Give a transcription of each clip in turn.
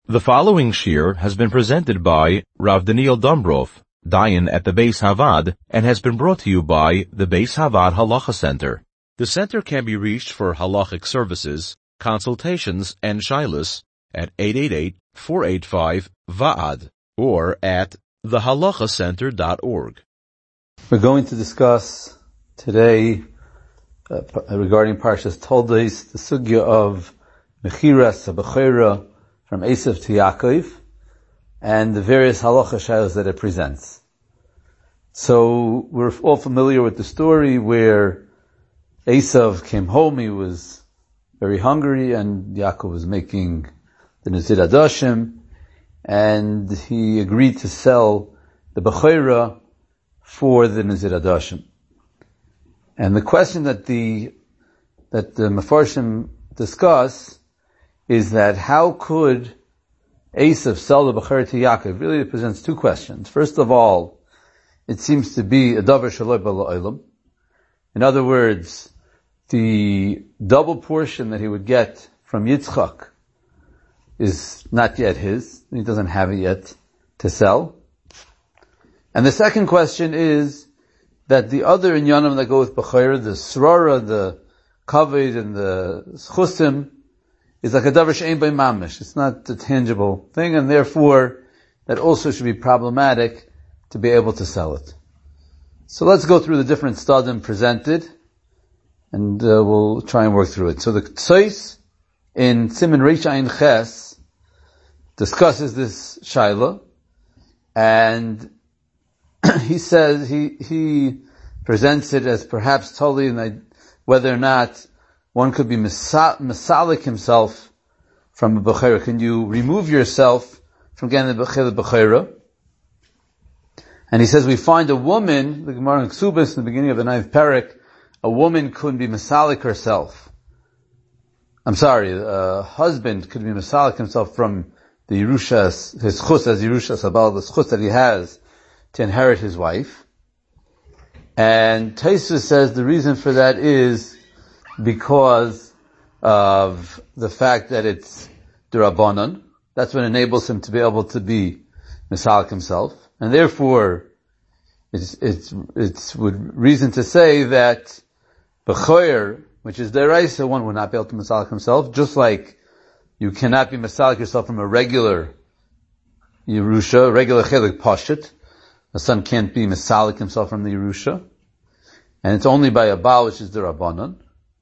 The following shir has been presented by Rav Daniel Dombrov, Dayan at the Beis Havad, and has been brought to you by the Beis Havad Halacha Center. The center can be reached for halachic services, consultations, and shilas at 888-485-VAAD or at thehalachacenter.org. We're going to discuss today regarding Parshas Toldos, the sugya of Mechiras HaBechira from Esav to Yaakov, and the various halacha shaylos that it presents. So we're all familiar with the story where Esav came home, he was very hungry, and Yaakov was making the Nezir Hadashim, and he agreed to sell the Bechira for the Nezir Hadashim. And the question that the Mefarshim discuss is that how could Esav sell the Bechira to Yaakov? Really, it presents two questions. First of all, it seems to be a davar shaloi b'la'olam. In other words, the double portion that he would get from Yitzchak is not yet his. He doesn't have it yet to sell. And the second question is that the other inyanim that go with Bechira, the srara, the kavod, and the schusim, is like a davar she'ein bei mamish. It's not a tangible thing, and therefore that also should be problematic to be able to sell it. So let's go through the different stadim presented, and we'll try and work through it. So the Tzos in Siman Reish Ayin Ches discusses this shaila, and he says he presents it as perhaps totally whether or not one could be misalik himself from a bechira. Can you remove yourself from getting the bechira? And he says we find a woman, the Gemara in Ksubis in the beginning of the 9th parak, a woman couldn't be misalik herself. A husband could be misalik himself from the Yerushas, his chus as Yerushas Abal, the chus that he has to inherit his wife. And Tosfos says the reason for that is because of the fact that it's d'Rabbanan. That's what enables him to be able to be misalik himself. And therefore, it's reason to say that Bechor, which is deraisa, one would not be able to misalik himself, just like you cannot be misalik yourself from a regular Yerusha, regular chelik pashut. A son can't be misalik himself from the Yerusha. And it's only by a Baal, which is the Rabbanon.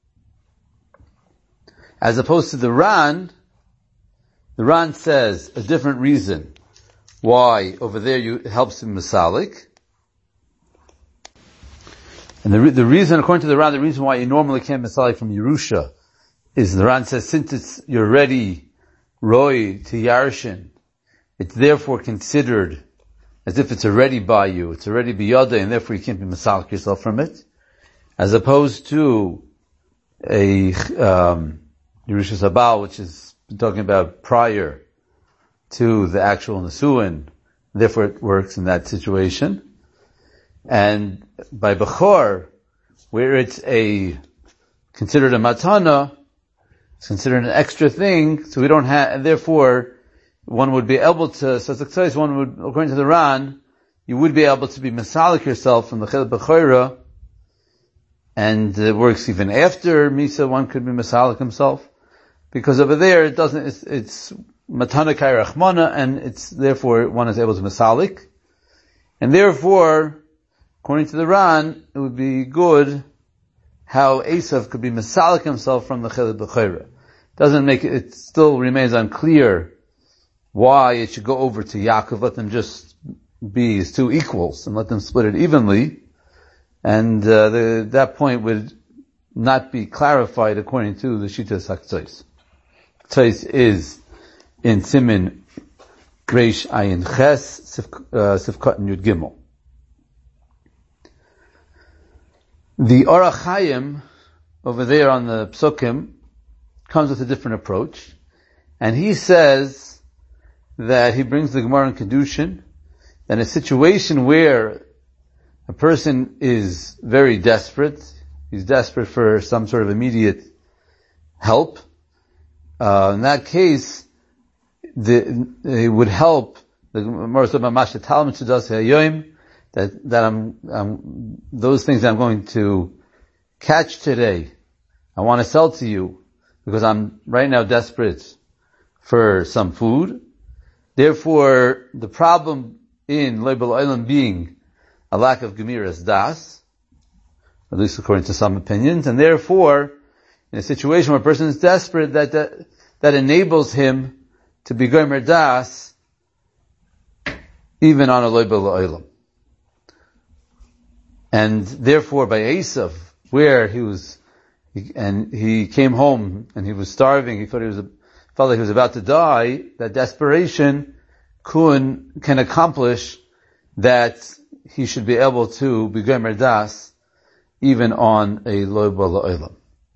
As opposed to the Ran says a different reason why over there it helps him misalik. And the reason, according to the Ran, the reason why you normally can't misalik from Yerusha is the Ran says since you're ready, Roy, to Yarshin, it's therefore considered as if it's already by you, it's already biyada, and therefore you can't be misalik yourself from it. As opposed to a Yerushas Habal, which is talking about prior to the actual Nesuin, therefore it works in that situation. And by Bechor, where it's considered a matana, it's considered an extra thing, so we don't have, and therefore one would be able to, so it's one would, according to the Ran, you would be able to be misalik yourself from the Chel Bechora, and it works even after Misa, one could be misalik himself, because over there it's matana kai rachmana, and it's therefore one is able to misalik, and therefore, according to the Ran, it would be good how Esav could be misalik himself from the Chel Bechora. It still remains unclear why it should go over to Yaakov, let them just be as two equals and let them split it evenly. And that point would not be clarified according to the Shitas HaKtzos. Tzos is in Siman Reish Ayin Ches, Sifkat and Yud Gimel. The Orach Chaim, over there on the Psukim, comes with a different approach. And he says that he brings the Gemara in Kedushin, that in a situation where a person is very desperate, he's desperate for some sort of immediate help, in that case, it would help the that I'm those things I'm going to catch today, I want to sell to you because I'm right now desperate for some food. Therefore, the problem in Leibel Olam being a lack of Gemiras Das, at least according to some opinions, and therefore, in a situation where a person is desperate, that enables him to be Gomer Das even on a Leibel Olam. And therefore, by Esav, where he came home and he was starving, he felt like he was about to die, that desperation can accomplish that he should be able to be Gomer Das even on a Leibel Olam.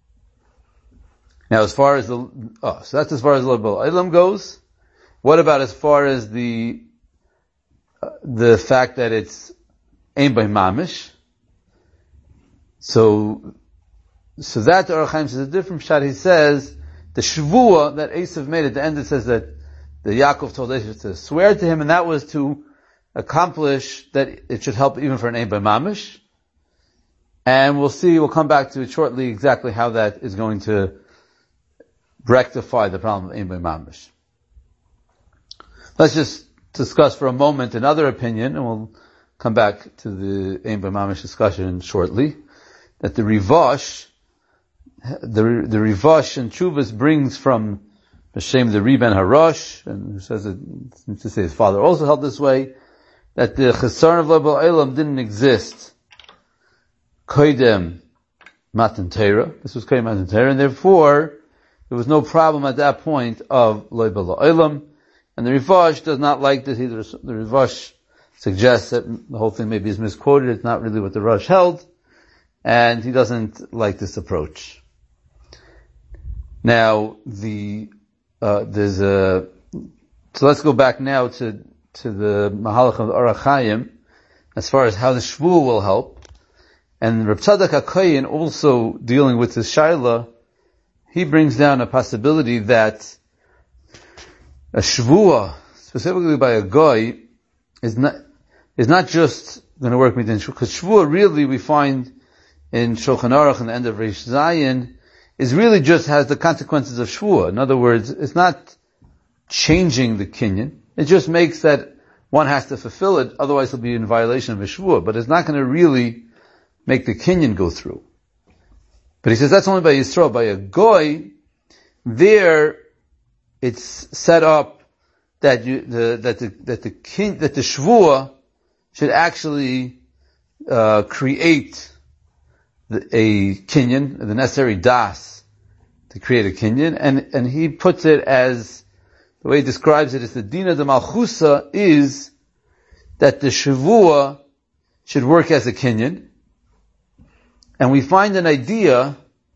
Now, so that's as far as Leibel Olam goes. What about as far as the fact that it's Ein by Mamish? So that Orach Chaim says a different shot. He says the Shvuah that Esav made at the end, it says that the Yaakov told Esav to swear to him, and that was to accomplish that it should help even for an Ein by Mamish. And we'll come back to it shortly exactly how that is going to rectify the problem of Ein by Mamish. Let's just discuss for a moment another opinion, and we'll come back to the Ein by Mamish discussion shortly. That the Rivash and Chuvas brings from Hashem the Riben Harash, and who says it, to say his father also held this way, that the Chesarn of Leibel Olam didn't exist Koidem Matan Torah. This was Koidem Matan Torah, and therefore there was no problem at that point of Leibel Olam. And the Rivash does not like this either. The Rivash suggests that the whole thing maybe is misquoted. It's not really what the Rosh held. And he doesn't like this approach. Now, so let's go back now to the Mahalach of Orach Chaim, as far as how the Shvuah will help. And Reb Tzadok HaKohen, also dealing with this Shaila, he brings down a possibility that a Shvuah, specifically by a Goy, is not just going to work within Shvuah, because Shvuah really we find in Shulchan Aruch in the end of Reish Zayin, is really just has the consequences of Shvuah. In other words, it's not changing the kinyan. It just makes that one has to fulfill it, otherwise it'll be in violation of a Shvuah. But it's not going to really make the kinyan go through. But he says that's only by Yisrael. By a Goy, there it's set up that the Shvuah should actually create a kinyan, the necessary das to create a kinyan, and he puts it as, the way he describes it is the Dina de Malchusa is that the Shavua should work as a kinyan, and we find an idea,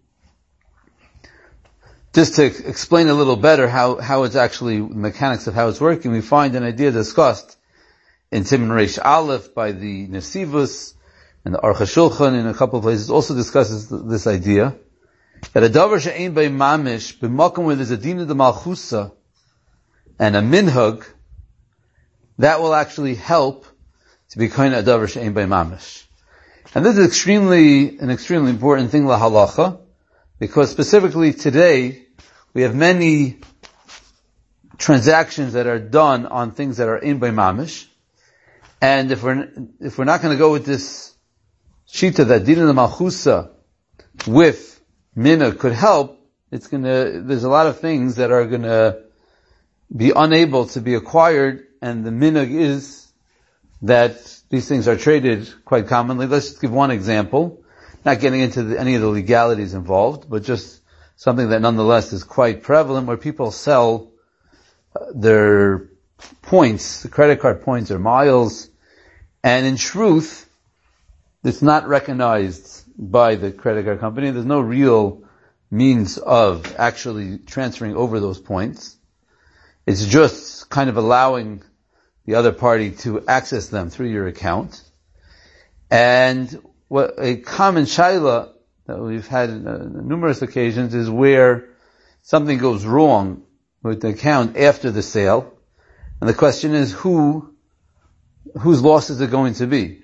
just to explain a little better how it's actually, the mechanics of how it's working, we find an idea discussed in Siman Reish Aleph by the Nesivus, and the Aruch HaShulchan in a couple of places also discusses this idea, that a davar she'ein by mamish, b'makom where there's a dina de malchusa, and a minhag, that will actually help to be kind of a davar she'ein by mamish. And this is an extremely important thing, la halacha, because specifically today, we have many transactions that are done on things that are in by mamish, and if we're not going to go with this shita that dina de malchusa with mina could help, there's a lot of things that are gonna be unable to be acquired, and the minhag is that these things are traded quite commonly. Let's just give one example, not getting into any of the legalities involved, but just something that nonetheless is quite prevalent, where people sell their points, the credit card points or miles, and in truth, it's not recognized by the credit card company. There's no real means of actually transferring over those points. It's just kind of allowing the other party to access them through your account. And what a common shaila that we've had on numerous occasions is where something goes wrong with the account after the sale. And the question is whose loss is it going to be?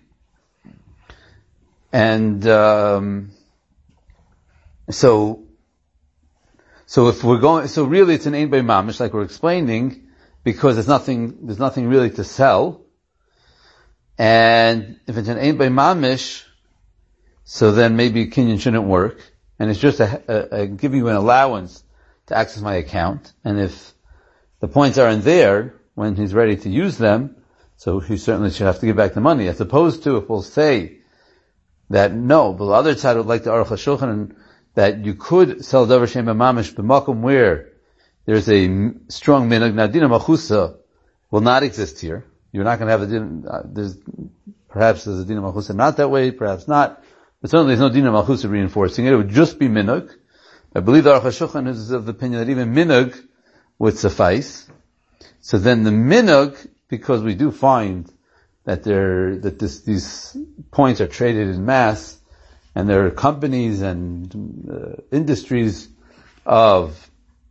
And, so if we're going, so really it's an ein bei mamish, like we're explaining, because there's nothing really to sell. And if it's an ein bei mamish, so then maybe kinyan shouldn't work. And it's just give you an allowance to access my account. And if the points aren't there when he's ready to use them, so he certainly should have to give back the money. As opposed to if we'll say that no, but the other side would like the Aruch HaShulchan that you could sell davar she'ein bei mamish b'makom where there's a strong minhag. Now, dina machusa will not exist here. You're not going to have a din. Perhaps there's a dina machusa not that way, perhaps not. But certainly there's no dina machusa reinforcing it. It would just be minhag. I believe the Aruch HaShulchan is of the opinion that even minhag would suffice. So then the minhag, because we do find that these points are traded in mass, and there are companies and industries of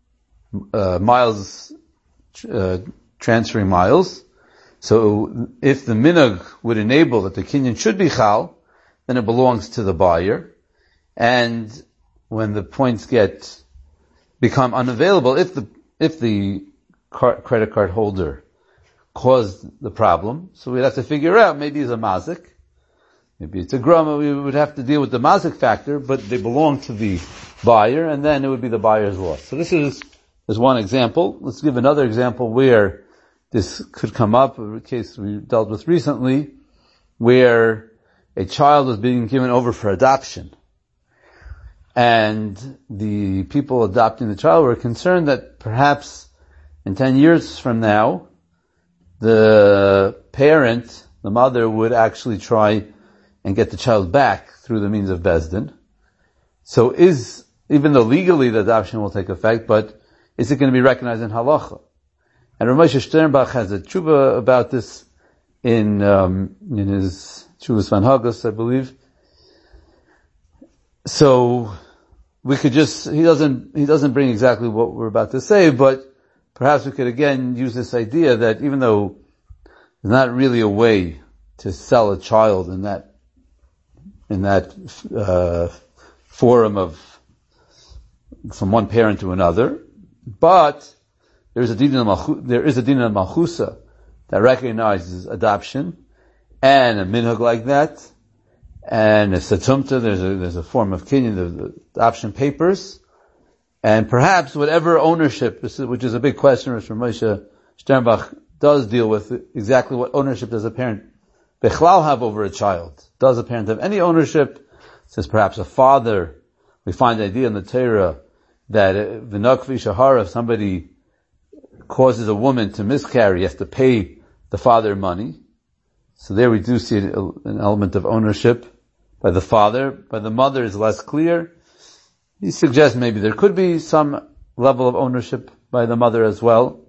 miles transferring miles. So if the minhag would enable that the kinyan should be chal, then it belongs to the buyer. And when the points become unavailable, if the credit card holder caused the problem, so we'd have to figure out, maybe it's a mazik, maybe it's a grama, we would have to deal with the mazik factor, but they belong to the buyer, and then it would be the buyer's loss. So this is one example. Let's give another example where this could come up, a case we dealt with recently, where a child was being given over for adoption. And the people adopting the child were concerned that perhaps in 10 years from now, the parent, the mother, would actually try and get the child back through the means of Bezdin. So even though legally the adoption will take effect, but is it going to be recognized in halacha? And Rav Moshe Sternbach has a tshuva about this in his Tshuvas Van Hagas, I believe. So we could he doesn't bring exactly what we're about to say, but perhaps we could again use this idea that even though there's not really a way to sell a child in that forum of from one parent to another, but there is a din of malchusa that recognizes adoption and a minhag like that, and a satumta, there's a form of kinyan, the adoption papers. And perhaps whatever ownership, which is a big question, which Moshe Sternbach does deal with, exactly what ownership does a parent bechlal have over a child? Does a parent have any ownership? Says perhaps a father. We find the idea in the Torah that v'nakvi shahara, if somebody causes a woman to miscarry, he has to pay the father money. So there we do see an element of ownership by the father. By the mother is less clear. He suggests maybe there could be some level of ownership by the mother as well.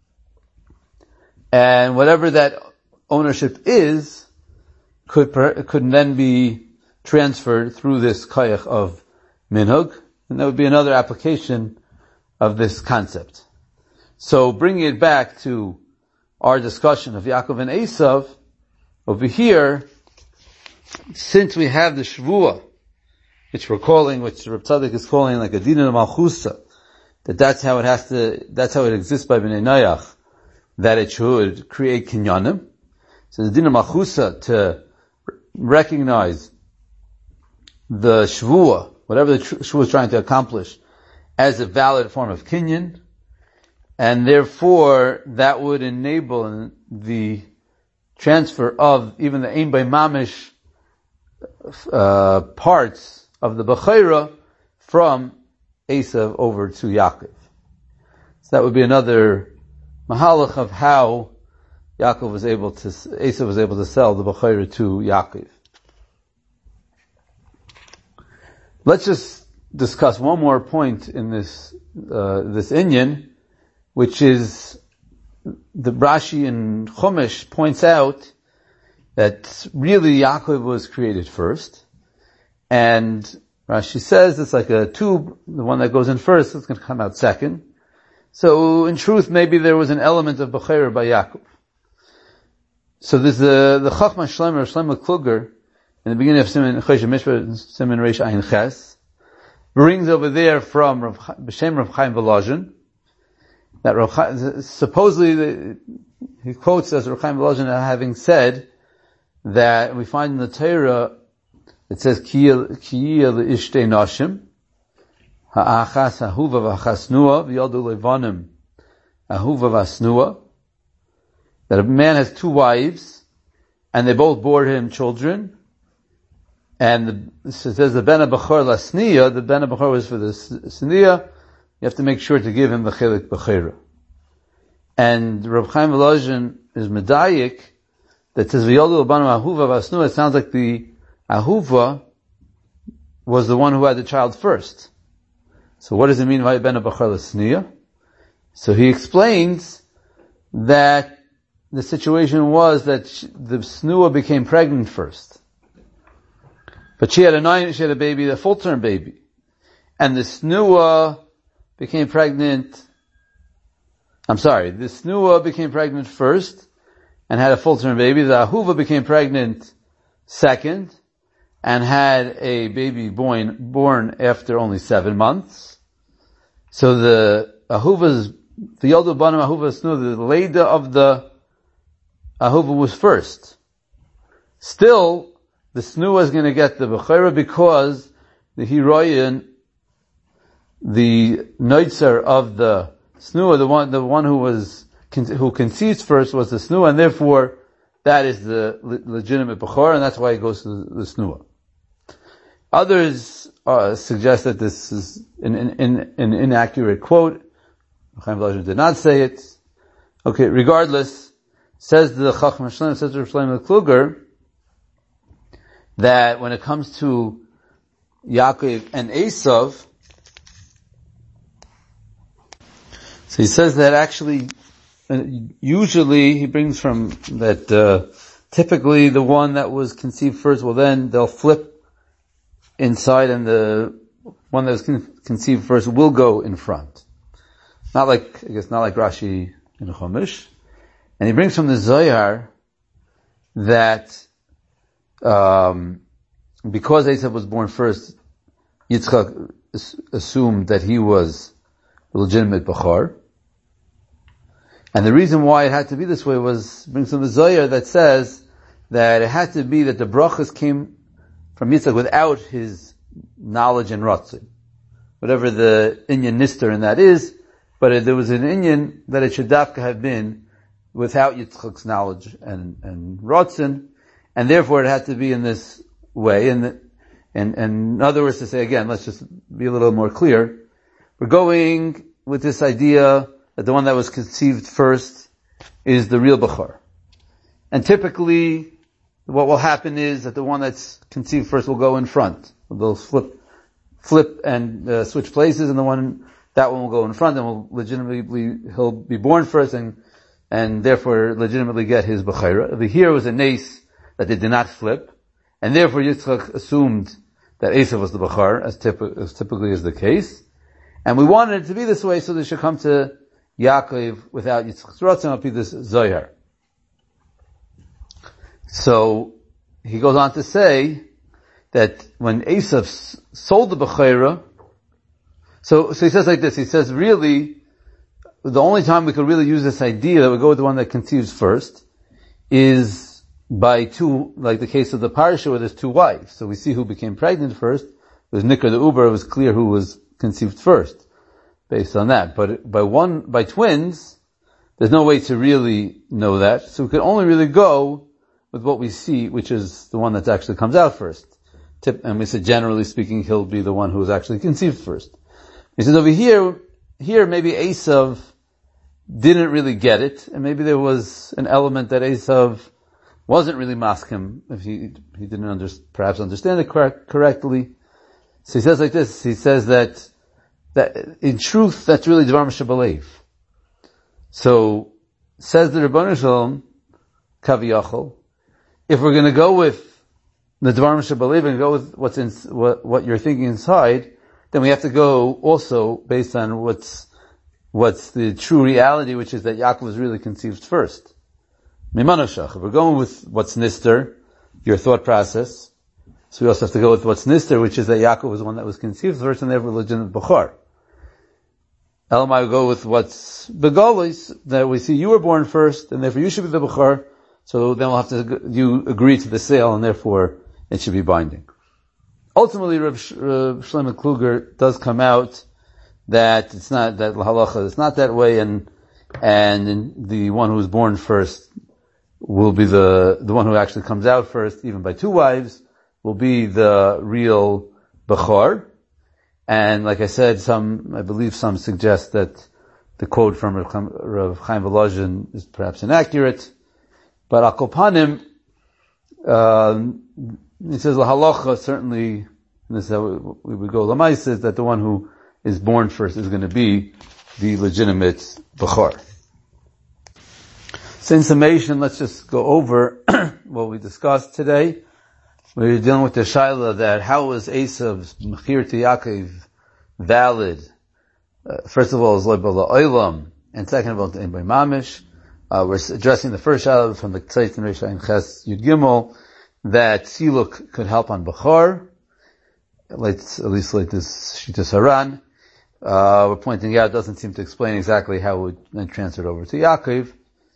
And whatever that ownership is, could then be transferred through this koyach of minhag, and that would be another application of this concept. So bringing it back to our discussion of Yaakov and Esav, over here, since we have the Shvuah, which Rav Tzaddik is calling like a din of malchusa, that's how it exists by Bnei Noach, that it should create kinyanim. So the din of malchusa, to recognize the shvuah, whatever the shvuah is trying to accomplish, as a valid form of kinyan, and therefore that would enable the transfer of even the ein bei mamish parts of the Bechira from Esav over to Yaakov. So that would be another mahalach of how Esav was able to sell the Bechira to Yaakov. Let's just discuss one more point in this inyan, which is the Rashi in Chumash points out that really Yaakov was created first. And Rashi says it's like a tube, the one that goes in first is going to come out second. So in truth, maybe there was an element of Bechira by Yaakov. So there's the Chachma Shlomo Kluger, in the beginning of Siman Choshen Mishpat, Siman Reish Ayin Ches, brings over there from B'Shem Rav Chaim Volozhin, that supposedly, he quotes as Rav Chaim Volozhin having said that we find in the Torah, it says, Kiyah l'ishtei nashim, ha'achas ahuva v'achasnua, v'yaldu levanim ahuva v'asnua, that a man has two wives, and they both bore him children, and it says the ben ha'bachor lasniya, the ben ha'bachor was for the sniya, you have to make sure to give him the chelik b'chira. And Rav Chaim Volozhin is medayik, that says v'yaldu levanim ahuva v'asnua, it sounds like the Ahuva was the one who had the child first. So what does it mean by ben ha'bachor lasniya? So he explains that the situation was that the snua became pregnant first. But she had a baby, a full-term baby. And the snua became pregnant, the snua became pregnant first and had a full-term baby. The Ahuva became pregnant second and had a baby born after only 7 months. So the Yaldu Banim Ahuva snua, the Leda of the Ahuva was first. Still, the snua is going to get the Bechira because the Hiroyin, the Noitzer of the snua, the one who conceived first was the snua, and therefore that is the legitimate Bechor, and that's why it goes to the snua. Others suggest that this is an inaccurate quote. Chaim Volozhin did not say it. Okay, regardless, says the Chacham Shlomo, says Rav Shlomo Kluger, that when it comes to Yaakov and Esav, so he says that actually, usually he brings from that typically the one that was conceived first, well then they'll flip inside and the one that was conceived first will go in front. Not like Rashi in the Chumash. And he brings from the Zohar that because Esav was born first, Yitzchak assumed that he was the legitimate Bechor. And the reason why it had to be this way brings from the Zohar that says that it had to be that the brachas came from Yitzchak without his knowledge and ratzon. Whatever the inyan nister in that is, but there was an inyan that it should dafka have been without Yitzchak's knowledge and ratzon, and therefore it had to be in this way. And in other words, to say again, let's just be a little more clear. We're going with this idea that the one that was conceived first is the real Bechor. And typically, what will happen is that the one that's conceived first will go in front. They'll flip and switch places, and that one will go in front, and he'll be born first, and therefore legitimately get his Bechira. Over here was a nace that they did not flip, and therefore Yitzchak assumed that Esav was the Bechor, as typically is the case. And we wanted it to be this way, so they should come to Yaakov without Yitzchak's Ratzon, it'll be this Zohar. So, he goes on to say that when Esav sold the Bechira, so he says like this, he says really, the only time we could really use this idea that we go with the one that conceives first is by two, like the case of the parasha where there's two wives. So we see who became pregnant first. It was Nikar the Uber, it was clear who was conceived first, based on that. But by twins, there's no way to really know that. So we could only really go with what we see, which is the one that actually comes out first. And we said, generally speaking, he'll be the one who was actually conceived first. He says over here maybe Esav didn't really get it, and maybe there was an element that Esav wasn't really maskim, if he didn't perhaps understand it correctly. So he says like this, he says that in truth, that's really Dvar Mishabalev. So, says the Rebbeinu Shalom, Kaviyachol, if we're going to go with the Dvar Mishabalev and go with what you're thinking inside, then we have to go also based on what's what's the true reality, which is that Yaakov was really conceived first. Mimanoshach. If we're going with what's nister, your thought process, so we also have to go with what's nister, which is that Yaakov was the one that was conceived first and therefore legitimate Bechor. Elamai will go with what's Begolis, that we see you were born first and therefore you should be the Bechor, so then we'll have to, you agree to the sale and therefore it should be binding. Ultimately, Rav Shlomo Kluger does come out that it's not, that halacha is not that way, and the one who was born first will be the one who actually comes out first, even by two wives, will be the real Bechor. And like I said, I believe some suggest that the quote from Rav Chaim Volozhin is perhaps inaccurate, but Al Kol Panim, he says the halacha certainly, and this is how we would go, Lamaisa, is that the one who is born first is going to be the legitimate Bechor. So in summation, let's just go over what we discussed today. We're dealing with the Shaila that how was Esav's Mechir to Yaakov valid? First of all, is Leibel Oilam, and second of all, to Ein Mamish. We're addressing the first Shaila from the Tzeit and Reisha and Ches Yud Gimel, that Siluk could help on Bechor, at least like this Shita Saran. We're pointing out it doesn't seem to explain exactly how it would then transfer over to Yaakov.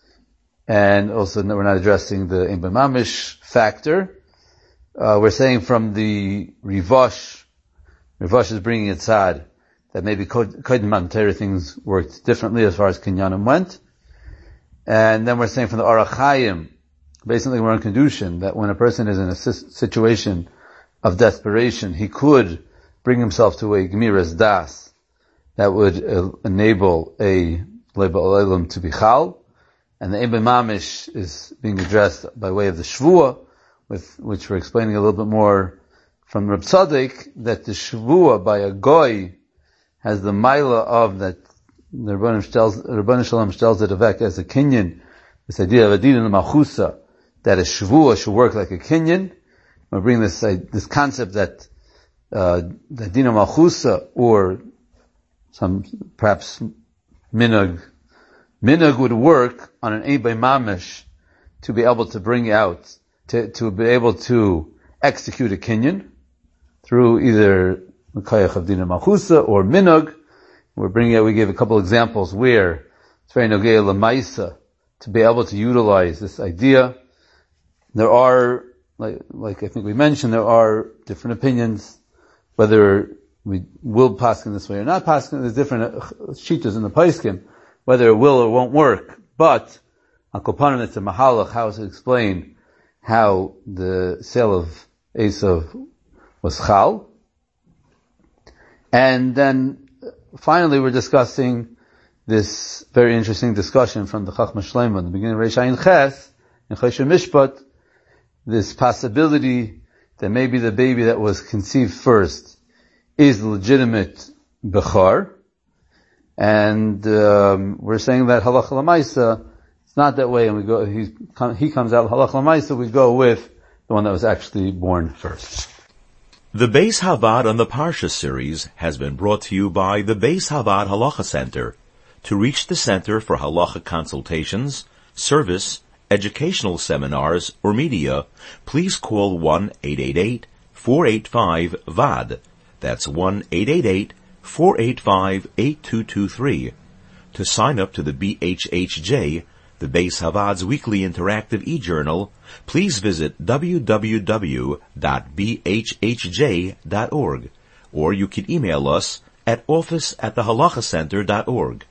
And also we're not addressing the Ein Mamish factor. We're saying from the Rivash is bringing it sad, that maybe Kodim Matan Torah things worked differently as far as Kinyanim went. And then we're saying from the Orach Chaim, basically we're on Kedushin, that when a person is in a situation of desperation, he could bring himself to a Gemiras Das that would enable a Leibel Olam to be Chal. And the Ein Mamish is being addressed by way of the Shvuah, with which we're explaining a little bit more from Reb Tzaddik, that the Shvuah by a Goy has the Maila of that the Rabban Shalom tells it Avek as a Kinyan, this idea of Adin and Machusa, that a Shvuah should work like a Kinyan. We're bringing this concept that the Dina Machusa, or some perhaps Minag would work on an Ein Mamish to be able to bring out, to be able to execute a Kinyan through either Mekayach of Dina Machusa or Minag. We gave a couple examples where it's very Nogei Lamaisa to be able to utilize this idea. There are, like I think we mentioned, there are different opinions, whether we will paskin this way or not paskin. There's different shitas in the paiskim, whether it will or won't work. But on Kol Panim, it's a mahalach, how to explain how the sale of Esav was chal. And then finally we're discussing this very interesting discussion from the Chachma Shleima in the beginning of Reish Ayin Ches, in Choshen Mishpat, this possibility that maybe the baby that was conceived first is the legitimate Bechor. And we're saying that Halach Lamaisa, it's not that way, and he comes out Halach Lamaisa, we go with the one that was actually born first. The Beis Havad on the Parsha series has been brought to you by the Beis Havad Halacha Center. To reach the Center for Halacha consultations, service, educational seminars, or media, please call 1-888-485-VAD. That's 1-888-485-8223. To sign up to the BHHJ, the Beis Havad's weekly interactive e-journal, please visit www.bhhj.org, or you can email us at office@thehalachacenter.org.